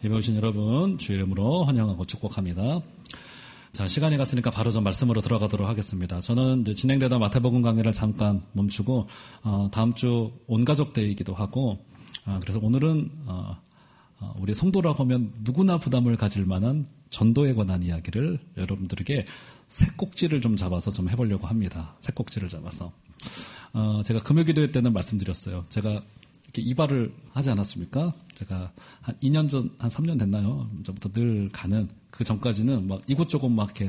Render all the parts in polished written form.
예배 오신 여러분 주의 이름으로 환영하고 축복합니다. 자, 시간이 갔으니까 바로 좀 말씀으로 들어가도록 하겠습니다. 저는 이제 진행되던 마태복음 강의를 잠깐 멈추고 다음 주 온가족 데이이기도 하고 그래서 오늘은 우리 성도라고 하면 누구나 부담을 가질 만한 전도에 관한 이야기를 여러분들에게 새 꼭지를 좀 잡아서 좀 해보려고 합니다. 새 꼭지를 잡아서 제가 금요기도회 때는 말씀드렸어요. 제가 이렇게 이발을 하지 않았습니까? 제가 한 2년 전, 한 3년 됐나요? 전부터 늘 가는 그 전까지는 막 이곳저곳 막 이렇게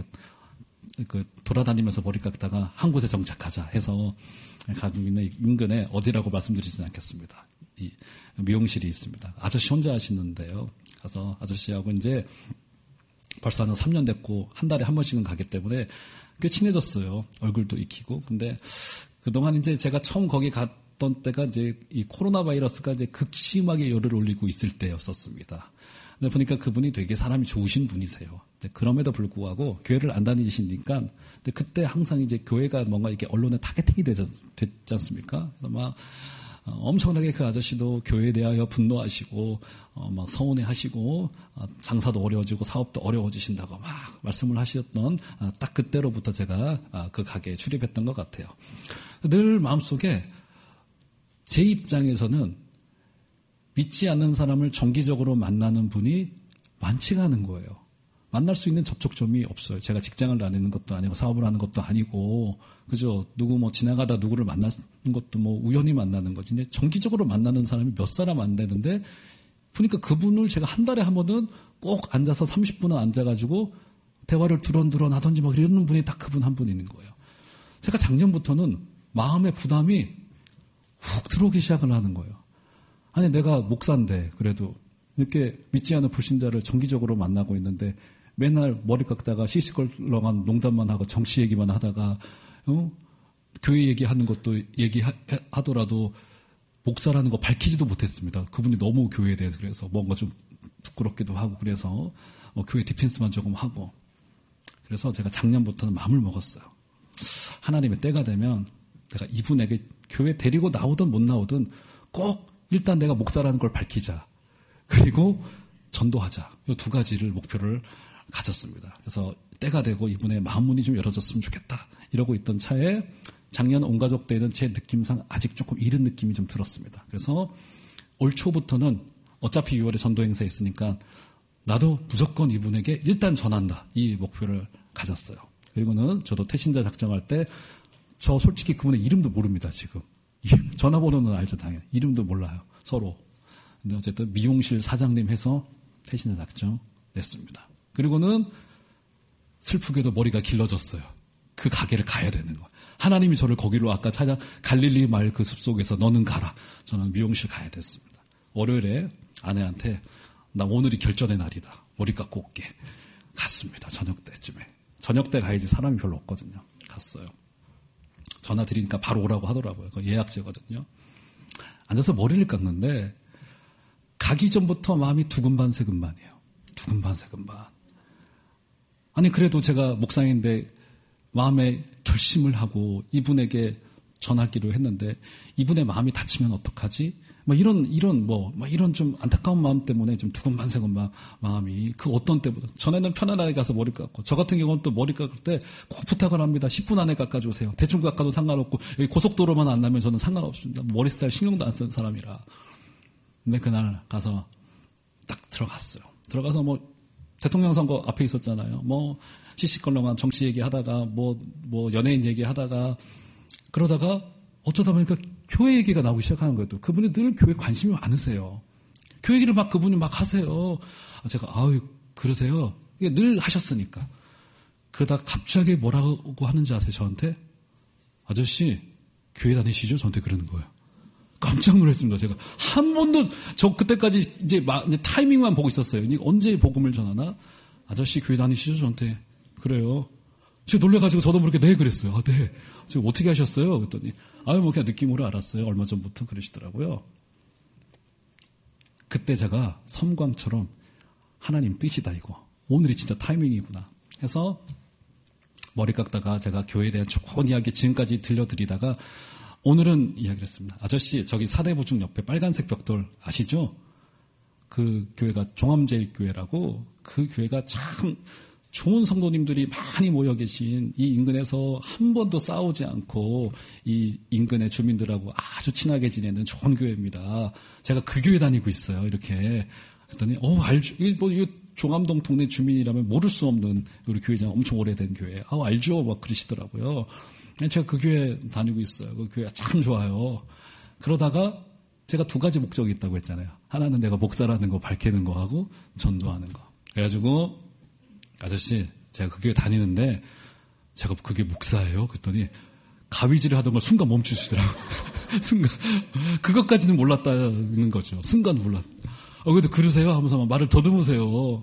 돌아다니면서 머리 깎다가 한 곳에 정착하자 해서 가고 있는 인근에 어디라고 말씀드리지는 않겠습니다. 이 미용실이 있습니다. 아저씨 혼자 하시는데요. 가서 아저씨하고 이제 벌써 한 3년 됐고 한 달에 한 번씩은 가기 때문에 꽤 친해졌어요. 얼굴도 익히고. 근데 그동안 이제 제가 처음 거기 갔던 때가 이제 이 코로나 바이러스가 이제 극심하게 열을 올리고 있을 때였었습니다. 근데 보니까 그분이 되게 사람이 좋으신 분이세요. 그럼에도 불구하고 교회를 안 다니시니까 근데 그때 항상 이제 교회가 뭔가 이렇게 언론에 타겟팅이 됐지 않습니까? 그래서 막 엄청나게 그 아저씨도 교회에 대하여 분노하시고 막 서운해하시고 장사도 어려워지고 사업도 어려워지신다고 막 말씀을 하셨던 딱 그때로부터 제가 그 가게에 출입했던 것 같아요. 늘 마음속에 제 입장에서는 믿지 않는 사람을 정기적으로 만나는 분이 많지가 않은 거예요. 만날 수 있는 접촉점이 없어요. 제가 직장을 다니는 것도 아니고 사업을 하는 것도 아니고 그죠? 누구 뭐 지나가다 누구를 만나는 것도 뭐 우연히 만나는 거지. 근데 정기적으로 만나는 사람이 몇 사람 안 되는데 보니까 그분을 제가 한 달에 한 번은 꼭 앉아서 30분은 앉아가지고 대화를 두런두런 하던지 막 이러는 분이 딱 그분 한 분 있는 거예요. 제가 작년부터는 마음의 부담이 훅 들어오기 시작을 하는 거예요. 아니 내가 목사인데 그래도 이렇게 믿지 않는 불신자를 정기적으로 만나고 있는데 맨날 머리 깎다가 시시껄렁한 농담만 하고 정치 얘기만 하다가 교회 얘기하는 것도 얘기하더라도 목사라는 거 밝히지도 못했습니다. 그분이 너무 교회에 대해서 그래서 뭔가 좀 부끄럽기도 하고 그래서 교회 디펜스만 조금 하고 그래서 제가 작년부터는 마음을 먹었어요. 하나님의 때가 되면 내가 이분에게 교회 데리고 나오든 못 나오든 꼭 일단 내가 목사라는 걸 밝히자. 그리고 전도하자. 이 두 가지를 목표를 가졌습니다. 그래서 때가 되고 이분의 마음문이 좀 열어졌으면 좋겠다. 이러고 있던 차에 작년 온가족 때는 제 느낌상 아직 조금 이른 느낌이 좀 들었습니다. 그래서 올 초부터는 어차피 6월에 전도 행사 있으니까 나도 무조건 이분에게 일단 전한다. 이 목표를 가졌어요. 그리고는 저도 태신자 작정할 때 저 솔직히 그분의 이름도 모릅니다. 지금. 전화번호는 알죠. 당연히. 이름도 몰라요. 서로. 근데 어쨌든 미용실 사장님 해서 태신자 작정 냈습니다. 그리고는 슬프게도 머리가 길러졌어요. 그 가게를 가야 되는 거예요. 하나님이 저를 거기로 아까 찾아 갈릴리 마을 그 숲속에서 너는 가라. 저는 미용실 가야 됐습니다. 월요일에 아내한테 나 오늘이 결전의 날이다. 머리 깎고 올게. 갔습니다. 저녁 때쯤에. 저녁 때 가야지 사람이 별로 없거든요. 갔어요. 전화 드리니까 바로 오라고 하더라고요. 그 예약제거든요. 앉아서 머리를 깎는데 가기 전부터 마음이 두근반세근반이에요. 두근반세근반. 아니 그래도 제가 목사인데 마음에 결심을 하고 이분에게 전하기로 했는데 이분의 마음이 다치면 어떡하지? 막 이런 좀 안타까운 마음 때문에 좀 두근반세근반 마음이 그 어떤 때보다 전에는 편안하게 가서 머리 깎고 저 같은 경우는 또 머리 깎을 때 꼭 부탁을 합니다. 10분 안에 깎아주세요. 대충 깎아도 상관없고 여기 고속도로만 안 나면 저는 상관없습니다. 머리 스타일 신경도 안 쓰는 사람이라. 근데 그날 가서 딱 들어갔어요. 들어가서 뭐 대통령 선거 앞에 있었잖아요. 뭐 시시껄렁한 정치 얘기하다가 뭐 연예인 얘기하다가 그러다가 어쩌다 보니까 교회 얘기가 나오기 시작하는 거예요. 그분이 늘 교회 관심이 많으세요. 교회 얘기를 막 그분이 막 하세요. 제가 그러세요? 이게 늘 하셨으니까. 그러다가 갑자기 뭐라고 하는지 아세요? 저한테? 아저씨 교회 다니시죠? 저한테 그러는 거예요. 깜짝 놀랐습니다. 제가 한 번도 저 그때까지 이제 타이밍만 보고 있었어요. 이제 언제 복음을 전하나? 아저씨 교회 다니시죠? 저한테 그래요. 제가 놀래가지고 저도 모르게 네 그랬어요. 네. 지금 어떻게 하셨어요? 그랬더니 뭐 그냥 느낌으로 알았어요. 얼마 전부터 그러시더라고요. 그때 제가 섬광처럼 하나님 뜻이다 이거. 오늘이 진짜 타이밍이구나 해서 머리 깎다가 제가 교회에 대한 좋은 이야기 지금까지 들려드리다가 오늘은 이야기를 했습니다. 아저씨 저기 사대부중 옆에 빨간색 벽돌 아시죠? 그 교회가 종암제일교회라고 그 교회가 참 좋은 성도님들이 많이 모여 계신 이 인근에서 한 번도 싸우지 않고 이 인근의 주민들하고 아주 친하게 지내는 좋은 교회입니다. 제가 그 교회 다니고 있어요. 이렇게. 그랬더니, 알죠. 이거 종암동 동네 주민이라면 모를 수 없는 우리 교회장 엄청 오래된 교회. 알죠. 막 그러시더라고요. 제가 그 교회 다니고 있어요. 그 교회가 참 좋아요. 그러다가 제가 두 가지 목적이 있다고 했잖아요. 하나는 내가 목사라는 거 밝히는 거 하고 전도하는 거. 그래가지고 아저씨 제가 그 교회 다니는데 제가 그게 목사예요. 그랬더니 가위질을 하던 걸 순간 멈추시더라고요. 순간 그것까지는 몰랐다는 거죠. 순간 몰랐. 그래도 그러세요? 하면서 말을 더듬으세요.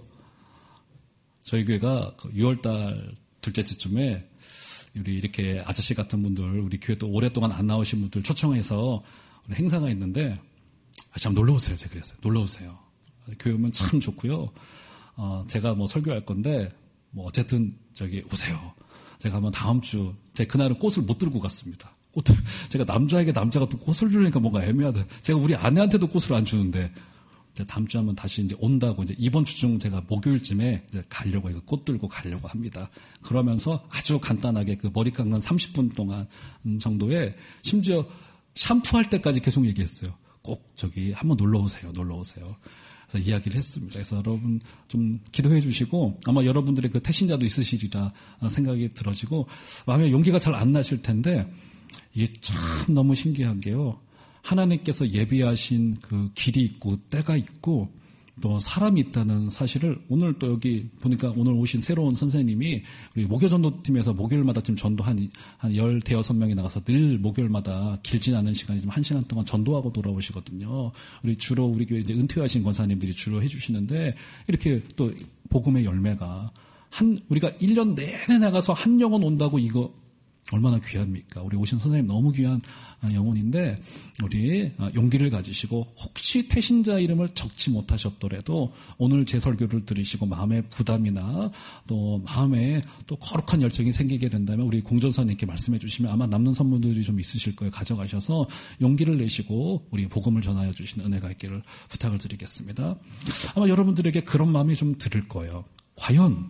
저희 교회가 6월달 둘째 주쯤에 우리 이렇게 아저씨 같은 분들, 우리 교회 또 오랫동안 안 나오신 분들 초청해서 우리 행사가 있는데, 참 놀러오세요. 제가 그랬어요. 놀러오세요. 교회 오면 참 좋고요. 제가 뭐 설교할 건데, 뭐 어쨌든 오세요. 제가 한번 다음 주, 제가 그날은 꽃을 못 들고 갔습니다. 제가 남자에게 남자가 또 꽃을 주려니까 뭔가 애매하다. 제가 우리 아내한테도 꽃을 안 주는데, 다음 주에 한번 다시 이제 온다고 이제 이번 주 중 제가 목요일쯤에 이제 가려고 이거 꽃 들고 가려고 합니다. 그러면서 아주 간단하게 그 머리 깎는 30분 동안 정도에 심지어 샴푸할 때까지 계속 얘기했어요. 꼭 한번 놀러 오세요. 그래서 이야기를 했습니다. 그래서 여러분 좀 기도해 주시고 아마 여러분들의 그 태신자도 있으시리라 생각이 들어지고 마음에 용기가 잘 안 나실 텐데 이게 참 너무 신기한 게요. 하나님께서 예비하신 그 길이 있고 때가 있고 또 사람이 있다는 사실을 오늘 또 여기 보니까 오늘 오신 새로운 선생님이 우리 목요전도팀에서 목요일마다 지금 전도 한 15명이 나가서 늘 목요일마다 길진 않은 시간이지만 1시간 동안 전도하고 돌아오시거든요. 주로 우리 교회 이제 은퇴하신 권사님들이 주로 해주시는데 이렇게 또 복음의 열매가 우리가 1년 내내 나가서 한 영혼 온다고 이거 얼마나 귀합니까? 우리 오신 선생님 너무 귀한 영혼인데 우리 용기를 가지시고 혹시 태신자 이름을 적지 못하셨더라도 오늘 제 설교를 들으시고 마음의 부담이나 또 마음에 또 거룩한 열정이 생기게 된다면 우리 공전사님께 말씀해 주시면 아마 남는 선물들이 좀 있으실 거예요. 가져가셔서 용기를 내시고 우리 복음을 전하여 주시는 은혜가 있기를 부탁을 드리겠습니다. 아마 여러분들에게 그런 마음이 좀 들을 거예요. 과연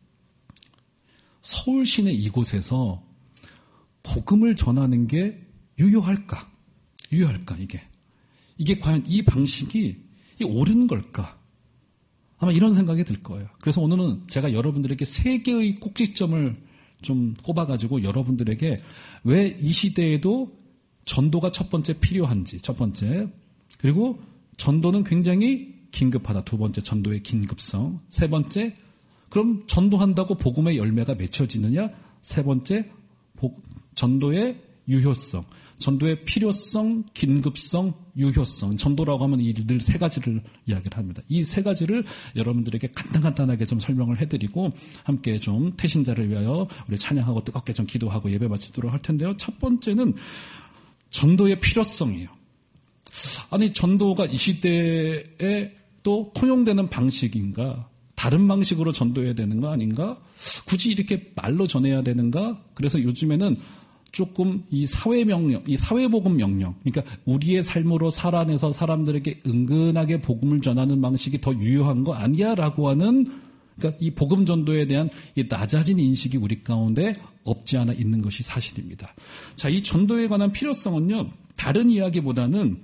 서울 시내 이곳에서 복음을 전하는 게 유효할까, 이게 과연 이 방식이 옳은 걸까? 아마 이런 생각이 들 거예요. 그래서 오늘은 제가 여러분들에게 3개의 꼭지점을 좀 꼽아가지고 여러분들에게 왜 이 시대에도 전도가 첫 번째 필요한지, 첫 번째. 그리고 전도는 굉장히 긴급하다. 두 번째, 전도의 긴급성. 세 번째, 그럼 전도한다고 복음의 열매가 맺혀지느냐? 세 번째, 전도의 유효성, 전도의 필요성, 긴급성, 유효성. 전도라고 하면 늘 3가지를 이야기를 합니다. 이 3가지를 여러분들에게 간단하게 좀 설명을 해드리고 함께 좀 태신자를 위하여 우리 찬양하고 뜨겁게 좀 기도하고 예배 마치도록 할 텐데요. 첫 번째는 전도의 필요성이에요. 아니 전도가 이 시대에 또 통용되는 방식인가? 다른 방식으로 전도해야 되는 거 아닌가? 굳이 이렇게 말로 전해야 되는가? 그래서 요즘에는 조금 이 사회명령, 이 사회복음 명령, 그러니까 우리의 삶으로 살아내서 사람들에게 은근하게 복음을 전하는 방식이 더 유효한 거 아니야? 라고 하는, 그러니까 이 복음 전도에 대한 이 낮아진 인식이 우리 가운데 없지 않아 있는 것이 사실입니다. 자, 이 전도에 관한 필요성은요, 다른 이야기보다는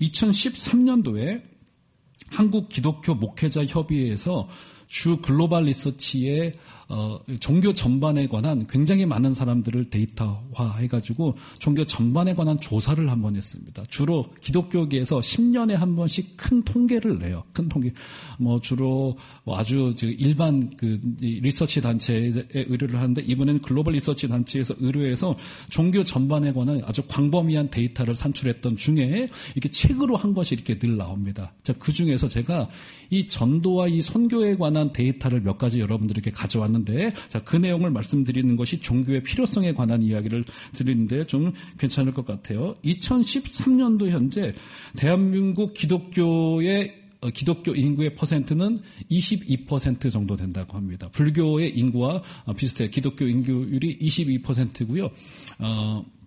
2013년도에 한국 기독교 목회자 협의회에서 주 글로벌 리서치의 종교 전반에 관한 굉장히 많은 사람들을 데이터화해가지고 종교 전반에 관한 조사를 한번 했습니다. 주로 기독교계에서 10년에 한 번씩 큰 통계를 내요. 큰 통계. 주로 아주 일반 리서치 단체에 의뢰를 하는데 이번에는 글로벌 리서치 단체에서 의뢰해서 종교 전반에 관한 아주 광범위한 데이터를 산출했던 중에 이렇게 책으로 한 것이 이렇게 늘 나옵니다. 자, 그 중에서 제가 이 전도와 이 선교에 관한 데이터를 몇 가지 여러분들에게 가져왔는데 자, 그 내용을 말씀드리는 것이 종교의 필요성에 관한 이야기를 드리는데 좀 괜찮을 것 같아요. 2013년도 현재 대한민국 기독교 인구의 퍼센트는 22% 정도 된다고 합니다. 불교의 인구와 비슷해요. 기독교 인구율이 22%고요.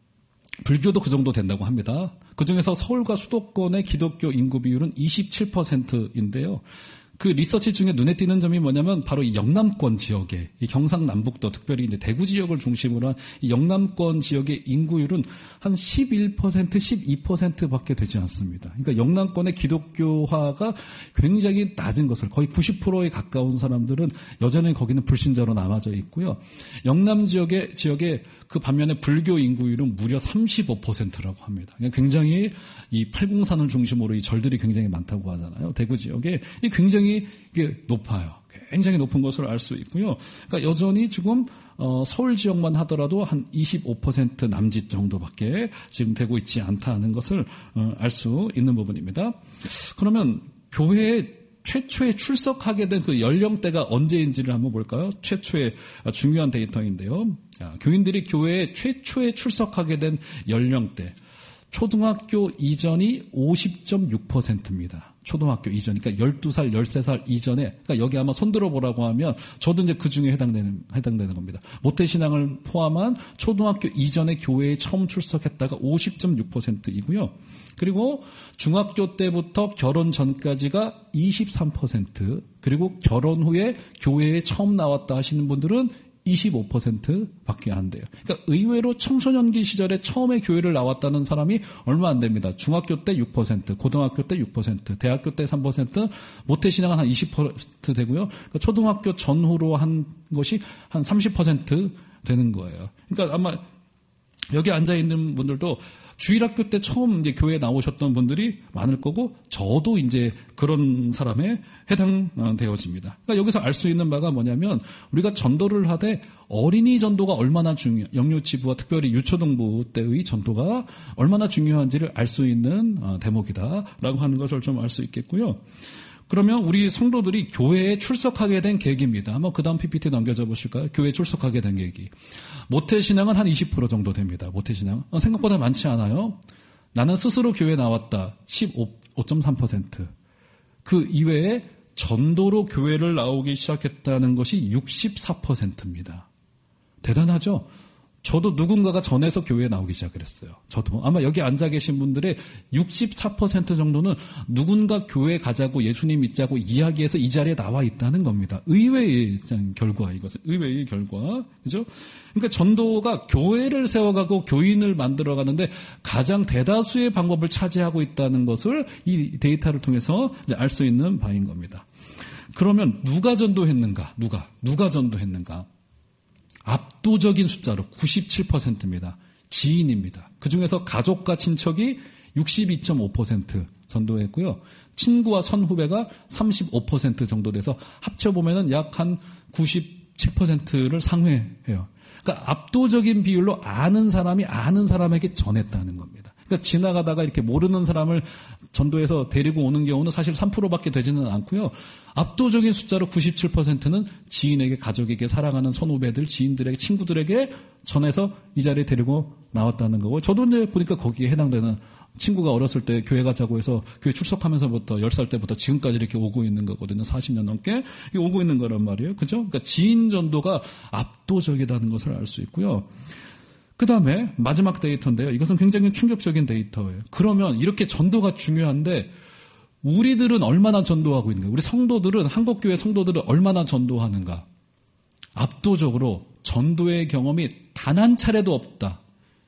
불교도 그 정도 된다고 합니다. 그중에서 서울과 수도권의 기독교 인구 비율은 27%인데요. 그 리서치 중에 눈에 띄는 점이 뭐냐면 바로 이 영남권 지역에, 이 경상남북도 특별히 이제 대구 지역을 중심으로 한 이 영남권 지역의 인구율은 한 11%, 12%밖에 되지 않습니다. 그러니까 영남권의 기독교화가 굉장히 낮은 것을, 거의 90%에 가까운 사람들은 여전히 거기는 불신자로 남아져 있고요. 영남 지역의 그 반면에 불교 인구율은 무려 35%라고 합니다. 그러니까 굉장히 이 팔공산을 중심으로 이 절들이 굉장히 많다고 하잖아요. 대구 지역에 이 굉장히 이게 높아요. 굉장히 높은 것을 알 수 있고요. 그러니까 여전히 지금 서울 지역만 하더라도 한 25% 남짓 정도밖에 지금 되고 있지 않다는 것을 알 수 있는 부분입니다. 그러면 교회에 최초에 출석하게 된 그 연령대가 언제인지를 한번 볼까요? 최초의 중요한 데이터인데요. 교인들이 교회에 최초에 출석하게 된 연령대. 초등학교 이전이 50.6%입니다. 초등학교 이전, 그러니까 12살, 13살 이전에, 그러니까 여기 아마 손들어 보라고 하면 저도 이제 그 중에 해당되는 겁니다. 모태신앙을 포함한 초등학교 이전에 교회에 처음 출석했다가 50.6%이고요. 그리고 중학교 때부터 결혼 전까지가 23%, 그리고 결혼 후에 교회에 처음 나왔다 하시는 분들은 25%밖에 안 돼요. 그러니까 의외로 청소년기 시절에 처음에 교회를 나왔다는 사람이 얼마 안 됩니다. 중학교 때 6%, 고등학교 때 6%, 대학교 때 3%, 모태신앙은 한 20% 되고요. 그러니까 초등학교 전후로 한 것이 한 30% 되는 거예요. 그러니까 아마 여기 앉아 있는 분들도 주일학교 때 처음 이제 교회에 나오셨던 분들이 많을 거고, 저도 이제 그런 사람에 해당되어집니다. 그러니까 여기서 알 수 있는 바가 뭐냐면, 우리가 전도를 하되 어린이 전도가 얼마나 영유치부와 특별히 유초등부 때의 전도가 얼마나 중요한지를 알 수 있는 대목이다라고 하는 것을 좀 알 수 있겠고요. 그러면 우리 성도들이 교회에 출석하게 된 계기입니다. 한번 그 다음 PPT 넘겨줘 보실까요? 교회에 출석하게 된 계기. 모태신앙은 한 20% 정도 됩니다. 모태신앙. 생각보다 많지 않아요. 나는 스스로 교회에 나왔다. 15.3%. 그 이외에 전도로 교회를 나오기 시작했다는 것이 64%입니다. 대단하죠? 저도 누군가가 전해서 교회에 나오기 시작했어요. 저도. 아마 여기 앉아 계신 분들의 64% 정도는 누군가 교회 가자고 예수님 믿자고 이야기해서 이 자리에 나와 있다는 겁니다. 의외의 결과, 이것은. 의외의 결과. 그죠? 그러니까 전도가 교회를 세워가고 교인을 만들어가는데 가장 대다수의 방법을 차지하고 있다는 것을 이 데이터를 통해서 알 수 있는 바인 겁니다. 그러면 누가 전도했는가? 누가 전도했는가? 압도적인 숫자로 97%입니다. 지인입니다. 그중에서 가족과 친척이 62.5% 전도했고요. 친구와 선후배가 35% 정도 돼서 합쳐보면 약 한 97%를 상회해요. 그러니까 압도적인 비율로 아는 사람이 아는 사람에게 전했다는 겁니다. 그러니까 지나가다가 이렇게 모르는 사람을 전도해서 데리고 오는 경우는 사실 3%밖에 되지는 않고요. 압도적인 숫자로 97%는 지인에게, 가족에게, 사랑하는 선후배들, 지인들에게, 친구들에게 전해서 이 자리에 데리고 나왔다는 거고, 저도 이제 보니까 거기에 해당되는, 친구가 어렸을 때 교회 가자고 해서 교회 출석하면서부터 10살 때부터 지금까지 이렇게 오고 있는 거거든요. 40년 넘게 오고 있는 거란 말이에요. 그죠? 그러니까 지인 전도가 압도적이라는 것을 알 수 있고요. 그 다음에 마지막 데이터인데요. 이것은 굉장히 충격적인 데이터예요. 그러면 이렇게 전도가 중요한데 우리들은 얼마나 전도하고 있는가? 우리 성도들은, 한국교회 성도들은 얼마나 전도하는가? 압도적으로 전도의 경험이 단 한 차례도 없다.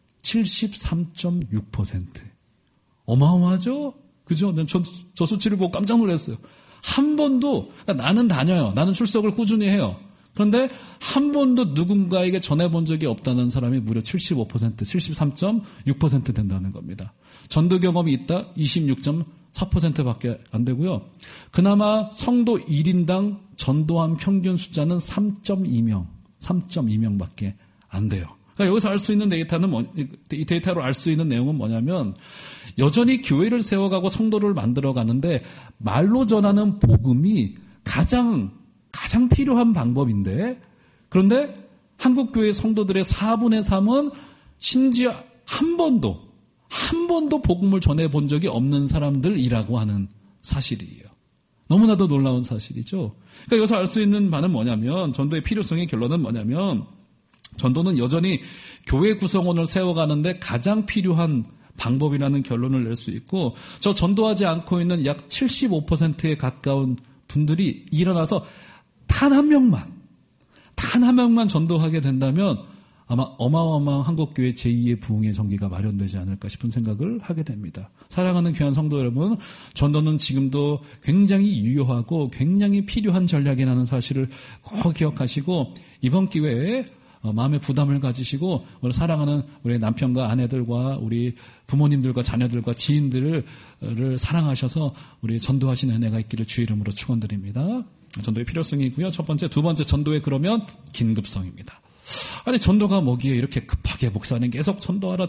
73.6%. 어마어마하죠? 그죠? 저 수치를 보고 깜짝 놀랐어요. 한 번도, 나는 다녀요. 나는 출석을 꾸준히 해요. 그런데 한 번도 누군가에게 전해본 적이 없다는 사람이 무려 75%, 73.6% 된다는 겁니다. 전도 경험이 있다? 26.4%밖에 안 되고요. 그나마 성도 1인당 전도한 평균 숫자는 3.2명밖에 안 돼요. 그러니까 여기서 알 수 있는 데이터는 이 데이터로 알 수 있는 내용은 뭐냐면, 여전히 교회를 세워가고 성도를 만들어가는데 말로 전하는 복음이 가장 필요한 방법인데, 그런데 한국교회 성도들의 4분의 3은 심지어 한 번도 복음을 전해본 적이 없는 사람들이라고 하는 사실이에요. 너무나도 놀라운 사실이죠. 그러니까 여기서 알 수 있는 바는 뭐냐면, 전도의 필요성의 결론은 뭐냐면, 전도는 여전히 교회 구성원을 세워가는데 가장 필요한 방법이라는 결론을 낼 수 있고, 저 전도하지 않고 있는 약 75%에 가까운 분들이 일어나서 단 한 명만 전도하게 된다면 아마 어마어마한 한국교회 제2의 부흥의 전기가 마련되지 않을까 싶은 생각을 하게 됩니다. 사랑하는 귀한 성도 여러분, 전도는 지금도 굉장히 유효하고 굉장히 필요한 전략이라는 사실을 꼭 기억하시고, 이번 기회에 마음의 부담을 가지시고 우리 사랑하는 우리 남편과 아내들과 우리 부모님들과 자녀들과 지인들을 사랑하셔서 우리 전도하시는 은혜가 있기를 주의 이름으로 축원드립니다. 전도의 필요성이 있고요. 첫 번째, 두 번째 전도의 그러면 긴급성입니다. 아니 전도가 뭐기에 이렇게 급하게 목사님 계속 전도하라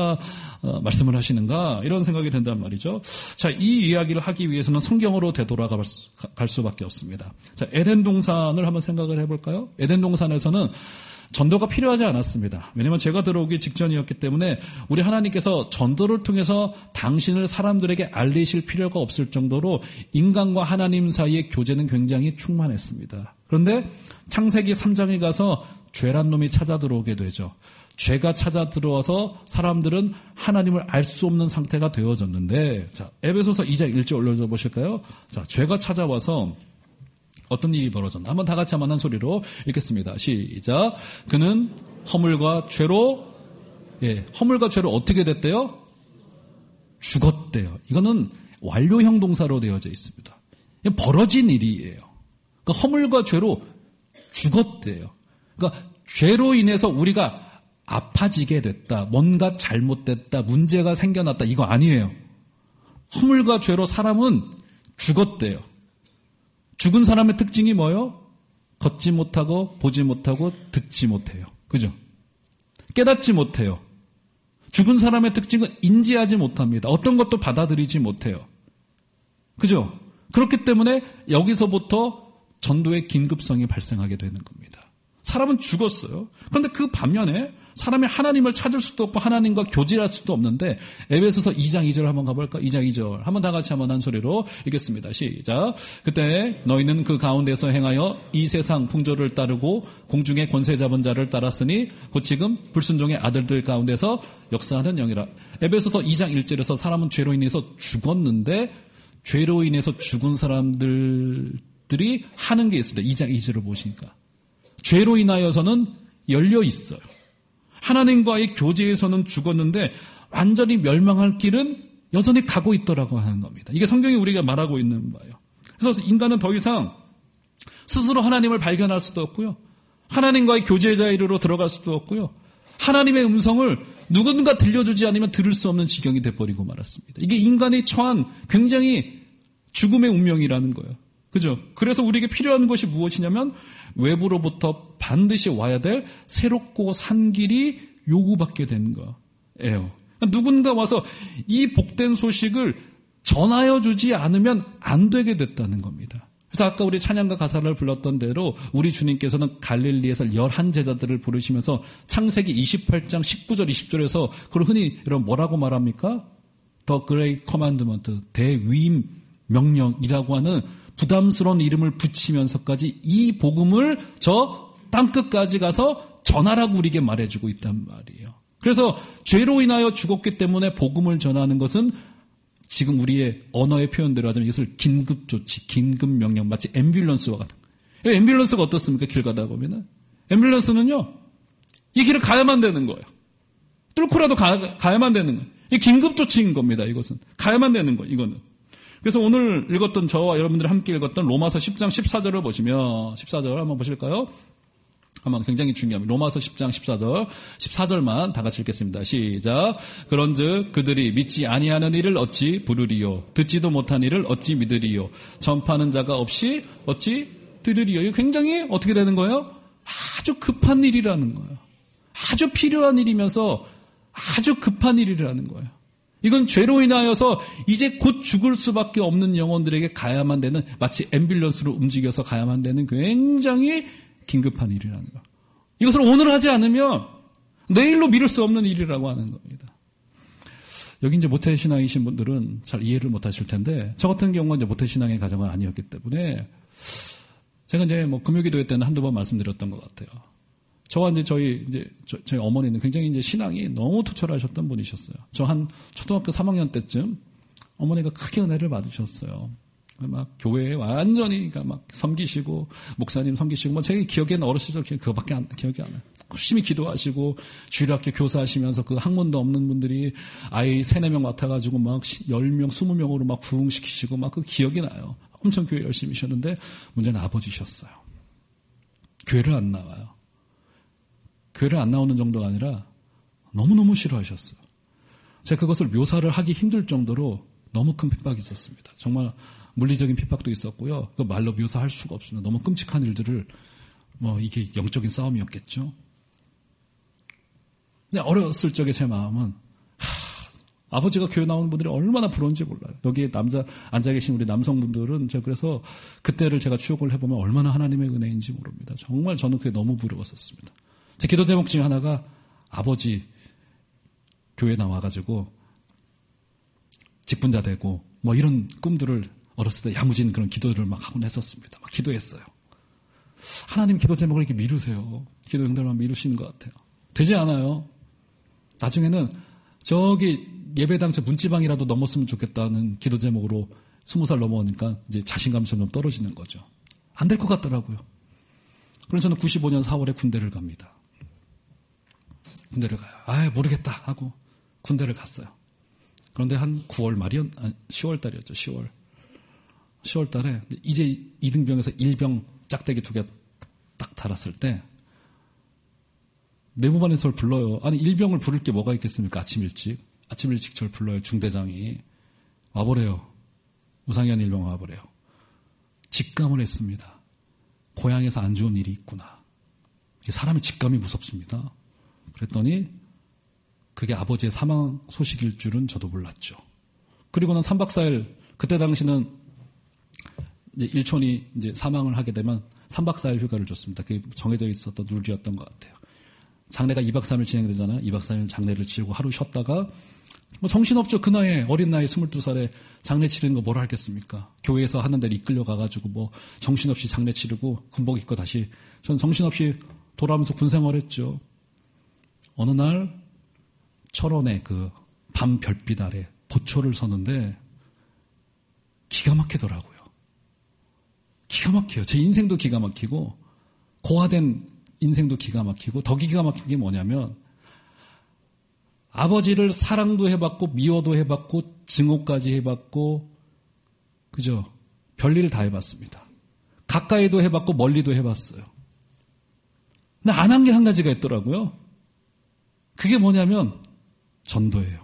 말씀을 하시는가, 이런 생각이 든단 말이죠. 자, 이 이야기를 하기 위해서는 성경으로 되돌아갈 수밖에 없습니다. 자, 에덴 동산을 한번 생각을 해볼까요? 에덴 동산에서는 전도가 필요하지 않았습니다. 왜냐하면 제가 들어오기 직전이었기 때문에 우리 하나님께서 전도를 통해서 당신을 사람들에게 알리실 필요가 없을 정도로 인간과 하나님 사이의 교제는 굉장히 충만했습니다. 그런데 창세기 3장에 가서 죄란 놈이 찾아 들어오게 되죠. 죄가 찾아 들어와서 사람들은 하나님을 알 수 없는 상태가 되어졌는데, 자, 에베소서 2장 1절 올려줘 보실까요? 자, 죄가 찾아와서 어떤 일이 벌어졌나? 한번 다 같이 한번 한 소리로 읽겠습니다. 시작. 그는 허물과 죄로 어떻게 됐대요? 죽었대요. 이거는 완료형 동사로 되어져 있습니다. 벌어진 일이에요. 그러니까 허물과 죄로 죽었대요. 그러니까 죄로 인해서 우리가 아파지게 됐다, 뭔가 잘못됐다, 문제가 생겨났다, 이거 아니에요. 허물과 죄로 사람은 죽었대요. 죽은 사람의 특징이 뭐예요? 걷지 못하고 보지 못하고 듣지 못해요. 그죠? 깨닫지 못해요. 죽은 사람의 특징은 인지하지 못합니다. 어떤 것도 받아들이지 못해요. 그죠? 그렇기 때문에 여기서부터 전도의 긴급성이 발생하게 되는 겁니다. 사람은 죽었어요. 그런데 그 반면에 사람이 하나님을 찾을 수도 없고 하나님과 교제할 수도 없는데, 에베소서 2장 2절 한번 가볼까? 2장 2절 한번 다 같이 한번 한 소리로 읽겠습니다. 시작. 그때 너희는 그 가운데서 행하여 이 세상 풍조를 따르고 공중의 권세 잡은 자를 따랐으니 곧 지금 불순종의 아들들 가운데서 역사하는 영이라. 에베소서 2장 1절에서 사람은 죄로 인해서 죽었는데, 죄로 인해서 죽은 사람들이 하는 게 있습니다. 2장 2절을 보시니까 죄로 인하여서는 열려 있어요. 하나님과의 교제에서는 죽었는데 완전히 멸망할 길은 여전히 가고 있더라고 하는 겁니다. 이게 성경이 우리가 말하고 있는 바예요. 그래서 인간은 더 이상 스스로 하나님을 발견할 수도 없고요, 하나님과의 교제 자리로 들어갈 수도 없고요, 하나님의 음성을 누군가 들려주지 않으면 들을 수 없는 지경이 돼버리고 말았습니다. 이게 인간이 처한 굉장히 죽음의 운명이라는 거예요. 그죠? 그래서 우리에게 필요한 것이 무엇이냐면 외부로부터 반드시 와야 될 새롭고 산 길이 요구받게 되는 거예요. 누군가 와서 이 복된 소식을 전하여 주지 않으면 안 되게 됐다는 겁니다. 그래서 아까 우리 찬양가 가사를 불렀던 대로 우리 주님께서는 갈릴리에서 11제자들을 부르시면서 창세기 28장 19절 20절에서 그걸 흔히 여러분 뭐라고 말합니까? The Great Commandment, 대위임 명령이라고 하는 부담스러운 이름을 붙이면서까지 이 복음을 저 땅끝까지 가서 전하라고 우리에게 말해주고 있단 말이에요. 그래서 죄로 인하여 죽었기 때문에 복음을 전하는 것은 지금 우리의 언어의 표현대로 하자면 이것을 긴급조치, 긴급명령, 마치 앰뷸런스와 같은 거예요. 앰뷸런스가 어떻습니까? 길 가다 보면은. 앰뷸런스는요, 이 길을 가야만 되는 거예요. 뚫고라도 가야만 되는 거예요. 이 긴급조치인 겁니다, 이것은. 가야만 되는 거예요, 이거는. 그래서 오늘 읽었던 저와 여러분들이 함께 읽었던 로마서 10장 14절을 보시면, 14절 한번 보실까요? 한번 굉장히 중요합니다. 로마서 10장 14절만 다 같이 읽겠습니다. 시작. 그런즉 그들이 믿지 아니하는 일을 어찌 부르리요, 듣지도 못한 일을 어찌 믿으리요, 전파하는 자가 없이 어찌 들으리요. 이거 굉장히 어떻게 되는 거예요? 아주 급한 일이라는 거예요. 아주 필요한 일이면서 아주 급한 일이라는 거예요. 이건 죄로 인하여서 이제 곧 죽을 수밖에 없는 영혼들에게 가야만 되는, 마치 앰뷸런스로 움직여서 가야만 되는 굉장히 긴급한 일이라는 거. 이것을 오늘 하지 않으면 내일로 미룰 수 없는 일이라고 하는 겁니다. 여기 이제 모태신앙이신 분들은 잘 이해를 못 하실 텐데, 저 같은 경우는 이제 모태신앙의 가정은 아니었기 때문에 제가 이제 금요기도회 때는 한두 번 말씀드렸던 것 같아요. 저와 저희 어머니는 굉장히 신앙이 너무 투철하셨던 분이셨어요. 저 한 초등학교 3학년 때쯤 어머니가 크게 은혜를 받으셨어요. 막 교회에 완전히 막 섬기시고 목사님 섬기시고 뭐 제 기억에는 어렸을 적 그거밖에 기억이 안 나요. 열심히 기도하시고 주일학교 교사하시면서 그 학문도 없는 분들이 아이 3-4명 맡아가지고 막 10명, 20명으로 막 부흥시키시고 막 그 기억이 나요. 엄청 교회 열심히 하셨는데 문제는 아버지셨어요. 교회를 안 나와요. 교회를 안 나오는 정도가 아니라 너무너무 싫어하셨어요. 제가 그것을 묘사를 하기 힘들 정도로 너무 큰 핍박이 있었습니다. 정말 물리적인 핍박도 있었고요. 그 말로 묘사할 수가 없습니다. 너무 끔찍한 일들을 이게 영적인 싸움이었겠죠. 근데 어렸을 적에 제 마음은 아버지가 교회 나오는 분들이 얼마나 부러운지 몰라요. 여기에 앉아 계신 우리 남성분들은 그래서 그때를 제가 추억을 해보면 얼마나 하나님의 은혜인지 모릅니다. 정말 저는 그게 너무 부러웠었습니다. 제 기도 제목 중에 하나가 아버지 교회 나와가지고 직분자 되고 이런 꿈들을 어렸을 때 야무진 그런 기도를 막 하곤 했었습니다. 막 기도했어요. 하나님 기도 제목을 이렇게 미루세요. 기도 응답만 미루시는 것 같아요. 되지 않아요. 나중에는 저기 예배당 저 문지방이라도 넘었으면 좋겠다는 기도 제목으로 20살 넘어오니까 이제 자신감이 점점 떨어지는 거죠. 안 될 것 같더라고요. 그래서 저는 95년 4월에 군대를 갑니다. 군대를 가요. 모르겠다 하고 군대를 갔어요. 그런데 한 9월 말이었, 10월 달이었죠. 10월 달에 이제 2등병에서 1병 짝대기 2개 딱 달았을 때 내무반에서 저를 불러요. 아니 1병을 부를 게 뭐가 있겠습니까? 아침 일찍 저를 불러요. 중대장이 와보래요. 우상현 1병 와보래요. 직감을 했습니다. 고향에서 안 좋은 일이 있구나. 사람의 직감이 무섭습니다. 그랬더니 그게 아버지의 사망 소식일 줄은 저도 몰랐죠. 그리고는 3박 4일 그때 당시는 이제 일촌이 이제 사망을 하게 되면 3박 4일 휴가를 줬습니다. 그게 정해져 있었던 룰이었던 것 같아요. 장례가 2박 3일 진행되잖아요. 2박 3일 장례를 치르고 하루 쉬었다가 정신없죠. 그 나이에 어린 나이 22살에 장례 치르는 거 뭐라 하겠습니까? 교회에서 하는 데를 이끌려 가가지고 정신없이 장례 치르고 군복 입고 다시 전 정신없이 돌아오면서 군생활했죠. 어느 날 철원의 그 밤 별빛 아래 보초를 서는데 기가 막히더라고요. 기가 막혀요. 제 인생도 기가 막히고 고화된 인생도 기가 막히고 더 기가 막힌 게 뭐냐면 아버지를 사랑도 해봤고 미워도 해봤고 증오까지 해봤고 그죠? 별일을 다 해봤습니다. 가까이도 해봤고 멀리도 해봤어요. 근데 안 한 게 한 가지가 있더라고요. 그게 뭐냐면 전도예요.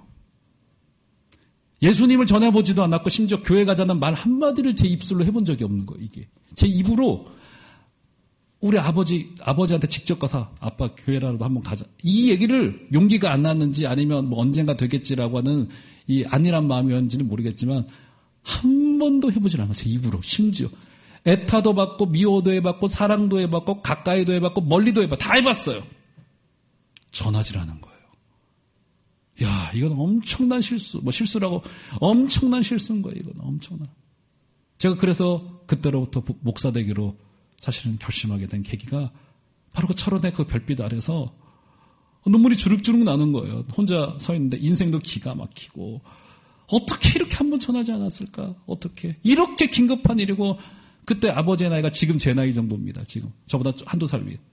예수님을 전해보지도 않았고 심지어 교회 가자는 말 한마디를 제 입술로 해본 적이 없는 거예요. 이게 제 입으로 우리 아버지한테 직접 가서 아빠 교회라도 한번 가자. 이 얘기를 용기가 안 났는지 아니면 언젠가 되겠지라고 하는 이 안일한 마음이었는지는 모르겠지만 한 번도 해보질 않아요. 제 입으로. 심지어 애타도 받고 미워도 해봤고 사랑도 해봤고 가까이도 해봤고 멀리도 해봤고 다 해봤어요. 전하질 않은 거예요. 야, 이건 엄청난 실수. 실수라고 엄청난 실수인 거예요. 이건 엄청난. 제가 그래서 그때로부터 목사 되기로 사실은 결심하게 된 계기가 바로 그 철원의 그 별빛 아래서 눈물이 주룩주룩 나는 거예요. 혼자 서 있는데 인생도 기가 막히고 어떻게 이렇게 한번 전하지 않았을까? 어떻게 이렇게 긴급한 일이고 그때 아버지의 나이가 지금 제 나이 정도입니다. 지금 저보다 한두 살 위에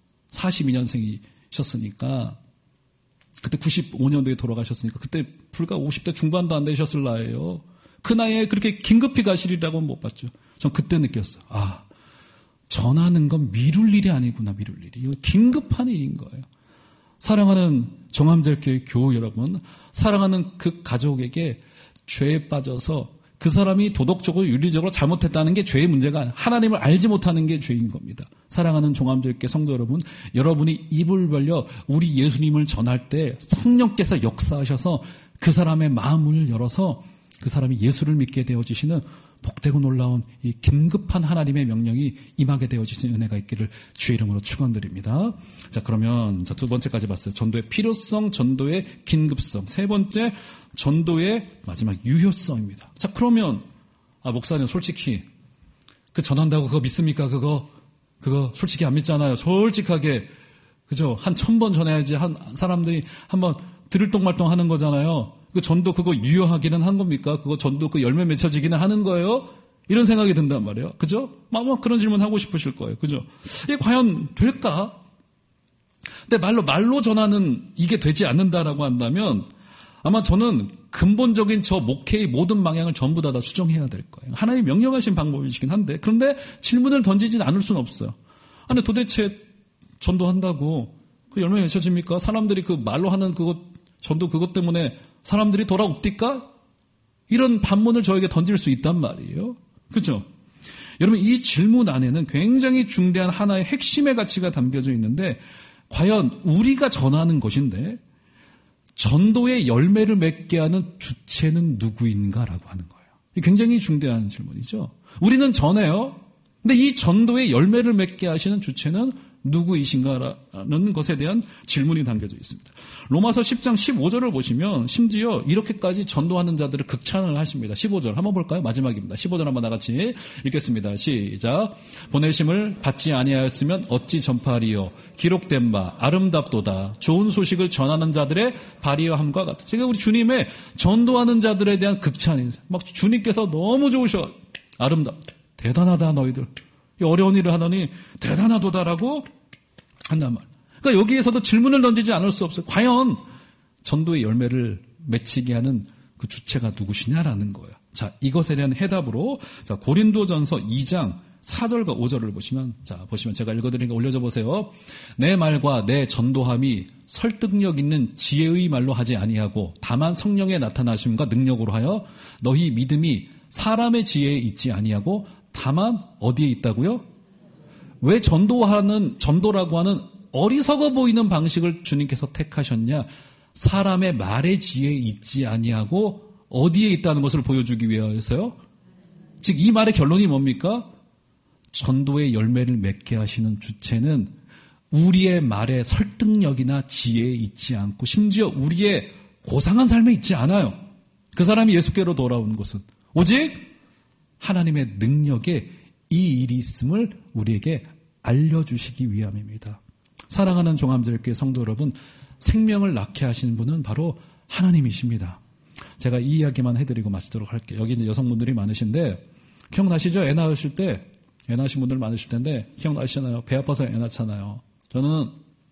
42년생이셨으니까 그때 95년도에 돌아가셨으니까 그때 불과 50대 중반도 안 되셨을 나이에요. 그 나이에 그렇게 긴급히 가시리라고는 못 봤죠. 전 그때 느꼈어요. 전하는 건 미룰 일이 아니구나. 미룰 일이. 이거 긴급한 일인 거예요. 사랑하는 정함절교회 교우 여러분, 사랑하는 그 가족에게 죄에 빠져서 그 사람이 도덕적으로 윤리적으로 잘못했다는 게 죄의 문제가 아니라 하나님을 알지 못하는 게 죄인 겁니다. 사랑하는 종암절교회 성도 여러분, 여러분이 입을 벌려 우리 예수님을 전할 때 성령께서 역사하셔서 그 사람의 마음을 열어서 그 사람이 예수를 믿게 되어지시는 복되고 놀라운 이 긴급한 하나님의 명령이 임하게 되어지는 은혜가 있기를 주의 이름으로 축원드립니다. 자, 그러면 두 번째까지 봤어요. 전도의 필요성, 전도의 긴급성. 세 번째, 전도의 마지막 유효성입니다. 자, 그러면 목사님 솔직히 그 전한다고 그거 믿습니까? 그거 솔직히 안 믿잖아요. 솔직하게 그죠? 한 1000번 전해야지 한 사람들이 한번 들을똥말똥 하는 거잖아요. 그 전도 그거 유효하기는 한 겁니까? 그거 전도 그 열매 맺혀지기는 하는 거예요? 이런 생각이 든단 말이에요. 그죠? 아마 그런 질문 하고 싶으실 거예요. 그죠? 이게 과연 될까? 근데 말로 전하는 이게 되지 않는다라고 한다면 아마 저는 근본적인 저 목회의 모든 방향을 전부 다 수정해야 될 거예요. 하나님 명령하신 방법이시긴 한데 그런데 질문을 던지진 않을 수는 없어요. 아니 도대체 전도한다고 그 열매 맺혀집니까? 사람들이 그 말로 하는 그것 전도 그것 때문에 사람들이 돌아옵니까? 이런 반문을 저에게 던질 수 있단 말이에요. 그죠? 여러분 이 질문 안에는 굉장히 중대한 하나의 핵심의 가치가 담겨져 있는데 과연 우리가 전하는 것인데 전도의 열매를 맺게 하는 주체는 누구인가라고 하는 거예요. 굉장히 중대한 질문이죠. 우리는 전해요. 근데 이 전도의 열매를 맺게 하시는 주체는 누구이신가라는 것에 대한 질문이 담겨져 있습니다. 로마서 10장 15절을 보시면 심지어 이렇게까지 전도하는 자들을 극찬을 하십니다. 15절 한번 볼까요? 마지막입니다. 15절 한번 다같이 읽겠습니다. 시작. 보내심을 받지 아니하였으면 어찌 전파하리요. 기록된 바 아름답도다. 좋은 소식을 전하는 자들의 발이여함과 같다. 지금 우리 주님의 전도하는 자들에 대한 극찬이 막 주님께서 너무 좋으셔. 아름답다. 대단하다 너희들. 어려운 일을 하더니 대단하도다라고 한단 말. 그러니까 여기에서도 질문을 던지지 않을 수 없어요. 과연 전도의 열매를 맺히게 하는 그 주체가 누구시냐라는 거예요. 자, 이것에 대한 해답으로 자, 고린도전서 2장 4절과 5절을 보시면 제가 읽어드리니까 올려줘 보세요. 내 말과 내 전도함이 설득력 있는 지혜의 말로 하지 아니하고 다만 성령의 나타나심과 능력으로 하여 너희 믿음이 사람의 지혜에 있지 아니하고 다만 어디에 있다고요? 왜 전도라고 하는 어리석어 보이는 방식을 주님께서 택하셨냐? 사람의 말의 지혜에 있지 아니하고 어디에 있다는 것을 보여주기 위해서요? 즉 이 말의 결론이 뭡니까? 전도의 열매를 맺게 하시는 주체는 우리의 말에 설득력이나 지혜에 있지 않고 심지어 우리의 고상한 삶에 있지 않아요. 그 사람이 예수께로 돌아온 것은 오직 하나님의 능력에 이 일이 있음을 우리에게 알려주시기 위함입니다. 사랑하는 종암제일교회 성도 여러분, 생명을 낳게 하시는 분은 바로 하나님이십니다. 제가 이 이야기만 해드리고 마치도록 할게요. 여기 이제 여성분들이 많으신데 기억나시죠? 애 낳으실 때, 애 낳으신 분들 많으실 텐데 기억나시잖아요. 배 아파서 애 낳잖아요. 저는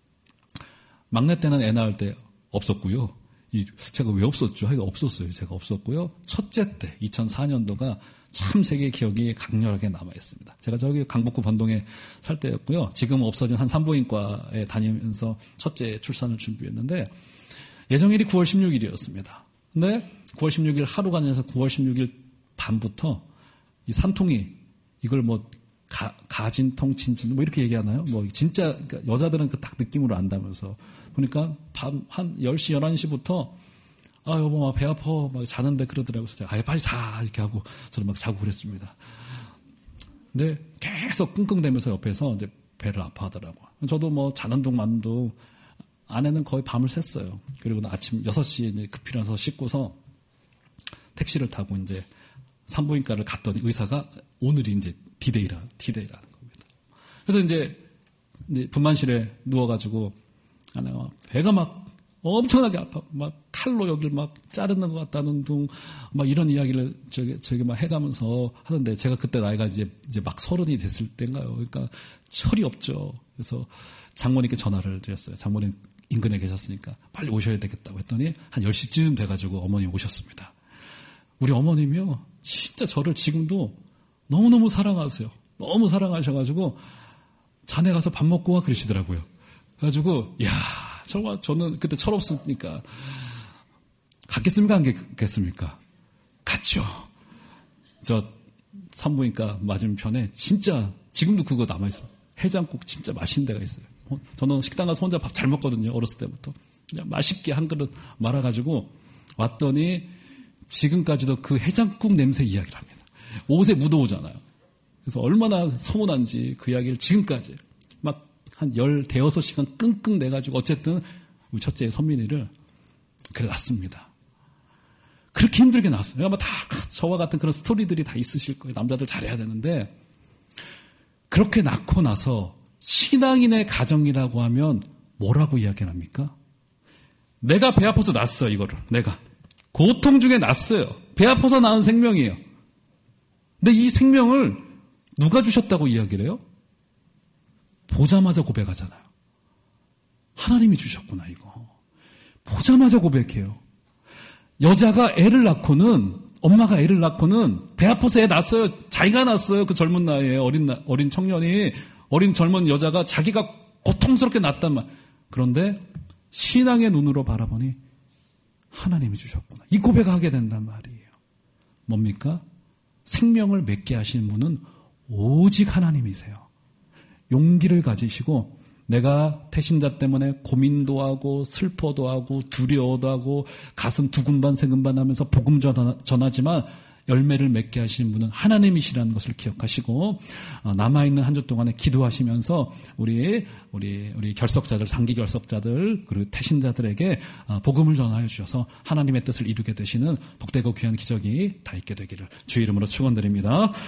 막내 때는 애 낳을 때 없었고요. 제가 왜 없었죠? 없었어요. 제가 없었고요. 첫째 때 2004년도가 참 세계 기억이 강렬하게 남아있습니다. 제가 저기 강북구 번동에 살 때였고요. 지금 없어진 한 산부인과에 다니면서 첫째 출산을 준비했는데 예정일이 9월 16일이었습니다. 근데 9월 16일 하루가 아니라서 9월 16일 밤부터 이 산통이 이걸 가진통, 진진 이렇게 얘기하나요? 진짜 그러니까 여자들은 그 딱 느낌으로 안다면서 보니까 밤 한 10시, 11시부터 여보, 배 아파. 자는데 그러더라고요. 그래서 제가, 빨리 자. 이렇게 하고, 저는 자고 그랬습니다. 근데 계속 끙끙대면서 옆에서 이제 배를 아파하더라고요. 저도 자는 둥 마는 둥, 아내는 거의 밤을 샜어요. 그리고 아침 6시에 이제 급히 일어나서 씻고서 택시를 타고 이제 산부인과를 갔더니 의사가 오늘이 이제 디데이라는 겁니다. 그래서 이제 분만실에 누워가지고, 아내가 배가 엄청나게 아파. 칼로 여기를 자르는 것 같다는 둥, 이런 이야기를 저기 해가면서 하는데, 제가 그때 나이가 이제 막 30이 됐을 때인가요? 그러니까 철이 없죠. 그래서 장모님께 전화를 드렸어요. 장모님 인근에 계셨으니까 빨리 오셔야 되겠다고 했더니, 한 10시쯤 돼가지고 어머님 오셨습니다. 우리 어머님이요, 진짜 저를 지금도 너무너무 사랑하세요. 너무 사랑하셔가지고, 자네 가서 밥 먹고 와 그러시더라고요. 그래가지고, 정말 저는 그때 철없으니까 갔겠습니까? 안 갔겠습니까? 갔죠. 저 산부인과 맞은편에 진짜 지금도 그거 남아있어요. 해장국 진짜 맛있는 데가 있어요. 저는 식당 가서 혼자 밥 잘 먹거든요. 어렸을 때부터. 그냥 맛있게 한 그릇 말아가지고 왔더니 지금까지도 그 해장국 냄새 이야기를 합니다. 옷에 묻어오잖아요. 그래서 얼마나 서운한지 그 이야기를 지금까지 한 15시간 끙끙 내가지고 어쨌든 우리 첫째 선민이를 그래 낳습니다. 그렇게 힘들게 낳았어요. 아마 다 저와 같은 그런 스토리들이 다 있으실 거예요. 남자들 잘해야 되는데 그렇게 낳고 나서 신앙인의 가정이라고 하면 뭐라고 이야기합니까? 내가 배 아파서 낳았어요, 이거를. 내가. 고통 중에 낳았어요. 배 아파서 낳은 생명이에요. 근데 이 생명을 누가 주셨다고 이야기를 해요? 보자마자 고백하잖아요. 하나님이 주셨구나, 이거. 보자마자 고백해요. 여자가 애를 낳고는, 엄마가 애를 낳고는 배 아파서 애 낳았어요. 자기가 낳았어요. 그 젊은 나이에 어린 청년이, 어린 젊은 여자가 자기가 고통스럽게 낳았단 말. 그런데 신앙의 눈으로 바라보니 하나님이 주셨구나. 이 고백하게 된단 말이에요. 뭡니까? 생명을 맺게 하신 분은 오직 하나님이세요. 용기를 가지시고 내가 태신자 때문에 고민도 하고 슬퍼도 하고 두려워도 하고 가슴 두근반 세근반 하면서 복음 전하지만 열매를 맺게 하시는 분은 하나님이시라는 것을 기억하시고 남아있는 한 주 동안에 기도하시면서 우리 결석자들, 장기 결석자들 그리고 태신자들에게 복음을 전하여 주셔서 하나님의 뜻을 이루게 되시는 복되고 귀한 기적이 다 있게 되기를 주의 이름으로 축원드립니다.